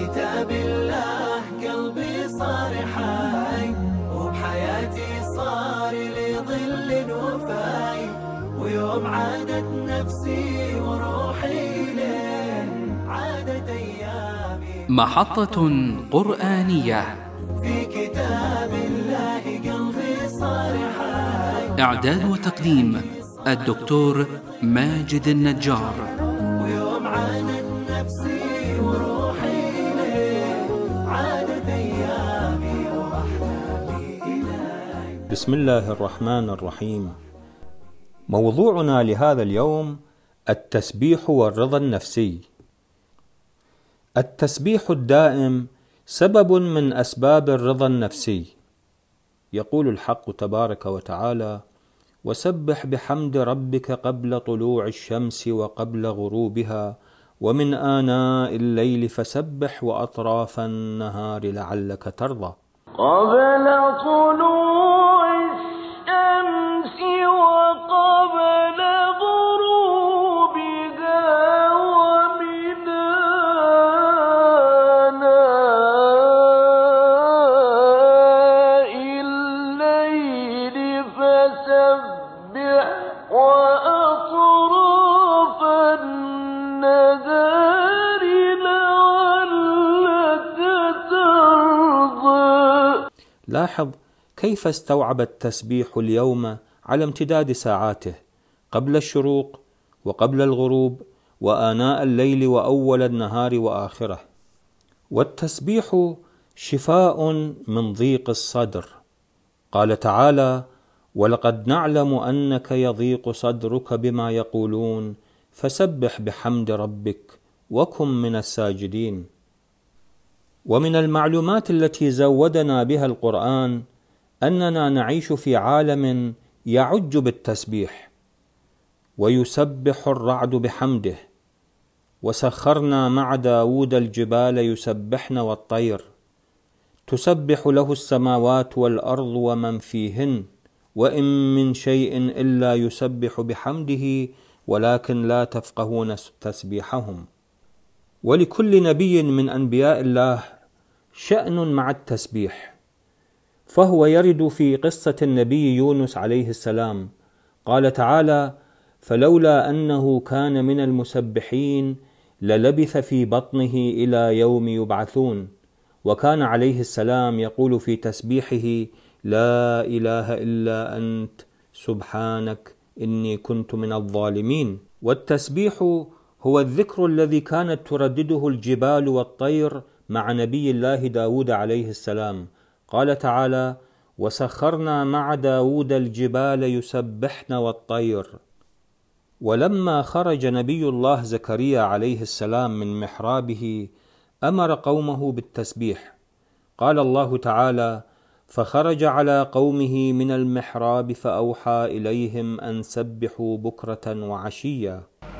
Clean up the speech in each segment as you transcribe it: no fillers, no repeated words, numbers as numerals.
كتاب الله قلبي صار حي، وبحياتي صار لي ظل وفاي، ويوم عادت نفسي وروحي ليه عادت أيامي. محطة قرآنية في كتاب الله قلبي صار حي. إعداد وتقديم الدكتور ماجد النجار. ويوم عادت نفسي وروحي ليه عادت أيامي وأحلامي إلي. بسم الله الرحمن الرحيم. موضوعنا لهذا اليوم التسبيح والرضا النفسي. التسبيح الدائم سبب من أسباب الرضا النفسي. يقول الحق تبارك وتعالى: وسبح بحمد ربك قبل طلوع الشمس وقبل غروبها ومن آناء الليل فسبح وأطراف النهار لعلك ترضى. قبل طلوع الشمس وقبل غروبها ومن آناء الليل فسبح وأطراف النهار لعلك ترضى. لاحظ كيف استوعب التسبيح اليوم على امتداد ساعاته، قبل الشروق وقبل الغروب وآناء الليل وأول النهار وآخره. والتسبيح شفاء من ضيق الصدر. قال تعالى: ولقد نعلم أنك يضيق صدرك بما يقولون فسبح بحمد ربك وكن من الساجدين. ومن المعلومات التي زودنا بها القرآن أننا نعيش في عالم يعج بالتسبيح، ويسبح الرعد بحمده، وسخرنا مع داود الجبال يسبحن والطير، تسبح له السماوات والأرض ومن فيهن وإن من شيء إلا يسبح بحمده ولكن لا تفقهون تسبيحهم. ولكل نبي من أنبياء الله شأن مع التسبيح، فهو يرد في قصة النبي يونس عليه السلام. قال تعالى: فلولا أنه كان من المسبحين للبث في بطنه إلى يوم يبعثون. وكان عليه السلام يقول في تسبيحه: لا إله إلا أنت سبحانك إني كنت من الظالمين. والتسبيح هو الذكر الذي كانت تردده الجبال والطير مع نبي الله داود عليه السلام. قال تعالى: وسخرنا مع داود الجبال يسبحن والطير. ولما خرج نبي الله زكريا عليه السلام من محرابه أمر قومه بالتسبيح. قال الله تعالى: فخرج على قومه من المحراب فأوحى إليهم أن سبحوا بكرة وعشيا.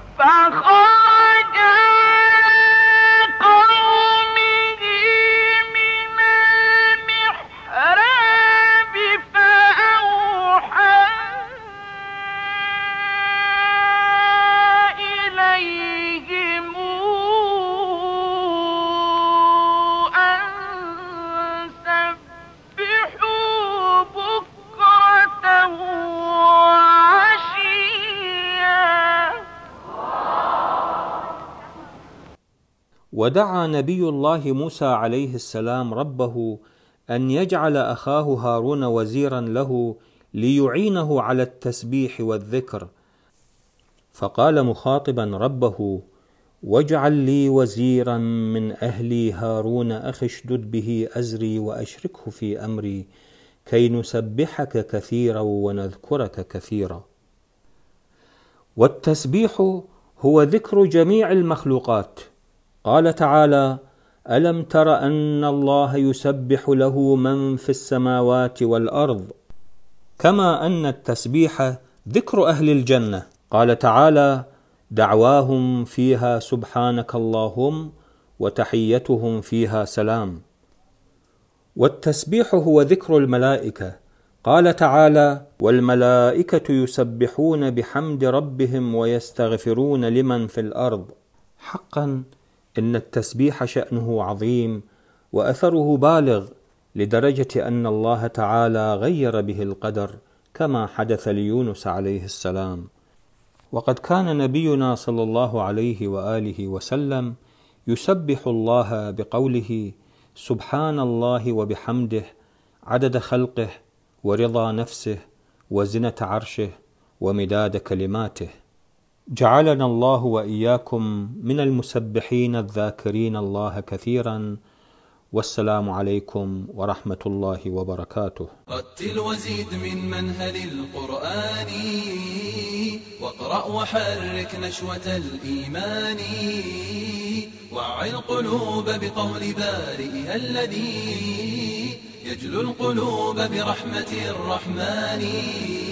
ودعا نبي الله موسى عليه السلام ربه أن يجعل أخاه هارون وزيرا له ليعينه على التسبيح والذكر، فقال مخاطبا ربه: واجعل لي وزيرا من أهلي هارون أخي اشدد به أزري وأشركه في أمري كي نسبحك كثيرا ونذكرك كثيرا. والتسبيح هو ذكر جميع المخلوقات. قال تعالى: ألم تر أن الله يسبح له من في السماوات والأرض. كما أن التسبيح ذكر أهل الجنة. قال تعالى: دعواهم فيها سبحانك اللهم وتحيتهم فيها سلام. والتسبيح هو ذكر الملائكة. قال تعالى: والملائكة يسبحون بحمد ربهم ويستغفرون لمن في الأرض. حقا إن التسبيح شأنه عظيم وأثره بالغ، لدرجة أن الله تعالى غير به القدر كما حدث ليونس عليه السلام. وقد كان نبينا صلى الله عليه وآله وسلم يسبح الله بقوله سبحان الله وبحمده عدد خلقه ورضا نفسه وزنة عرشه ومداد كلماته. جعلنا الله وإياكم من المسبحين الذاكرين الله كثيرا، والسلام عليكم ورحمة الله وبركاته. رتل وزيد من منهل القرآن، واقرأ وحرك نشوة الإيمان، وعي القلوب بقول بارئها الذي يجلو القلوب برحمة الرحمن.